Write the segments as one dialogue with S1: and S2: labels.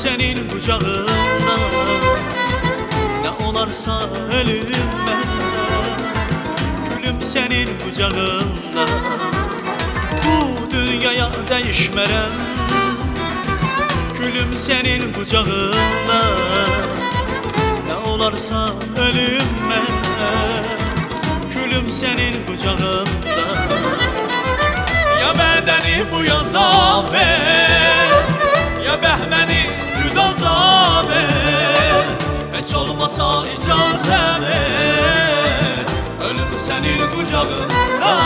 S1: senin kucağında, ne olarsa ölüm gülüm senin kucağında. Bu dünyaya değişmerem, gülüm senin kucağında, ne olarsa ölüm gülüm senin kucağında. Ya bedeni bu yaza ver, ya behmeni cüdaza ver. Hiç olmasa icazə ver, ölüm senin kucağında.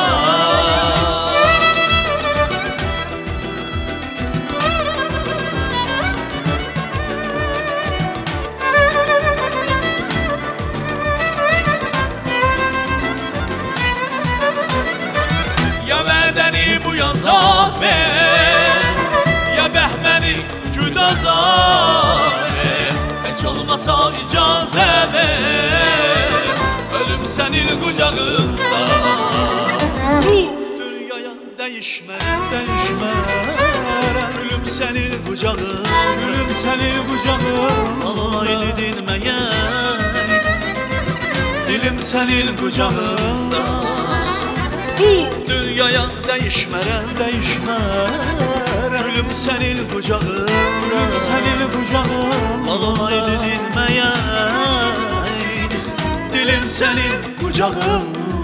S1: Ya bedeni bu yaza ver, ya behmeni cüdaza ver. Hiç olmasa icazə ver, ölüm senin kucağında. Bu dünyaya değişmerem, gülüm senin kucağında, gülüm senin kucağında. Olaydı dinmeyey, dilim senin kucağında. Bu dünyaya değişmerem, gülüm senin kucağında, gülüm senin kucağında. Olaydı dinmeyey, dilim senin kucağında.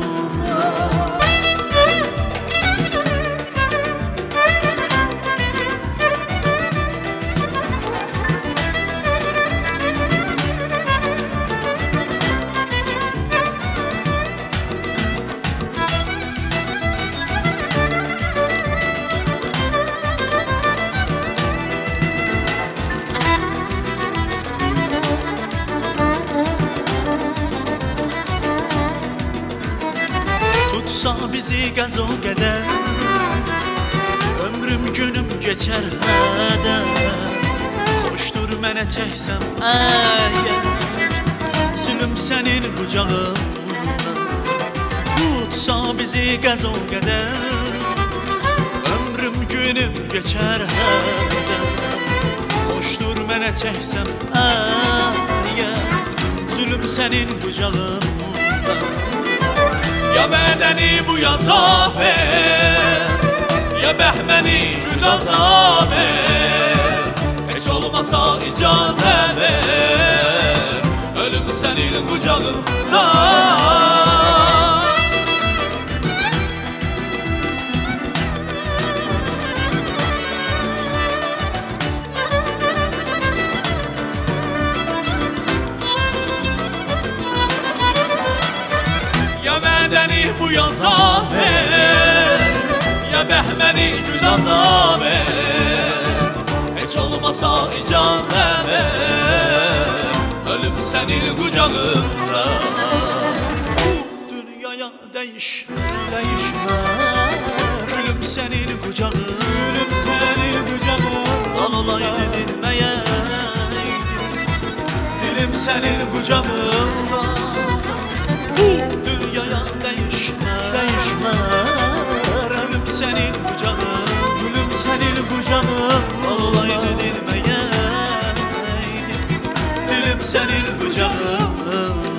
S1: Tutsa bizi gaz o qədər, ömrüm günüm geçer heder. Xoşdur mənə çəksəm əgər, zülüm sənin kucağında. Tutsa bizi gaz o qədər, ömrüm günüm geçer heder. Xoşdur mənə çəksəm əgər, zülüm sənin kucağında. Ya bedeni bu yaza ver, ya behmeni cüdaza ver. Hiç olmasa icazə ver, ölüm senin kucağında. Ya bedeni bu yaza ver, ya behmeni cüdaza ver. Hiç olmasa icazə ver, ölüm senin kucağında. Bu dünyaya değişme, gülüm senin kucağında, gülüm senin kucağında. Olaydı dinmeyey, dilim senin kucağında. Bu dünyaya değişme, gülüm senin kucağında, gülüm senin kucağında. Olaydı dinmeyeydi, dilim senin kucağında.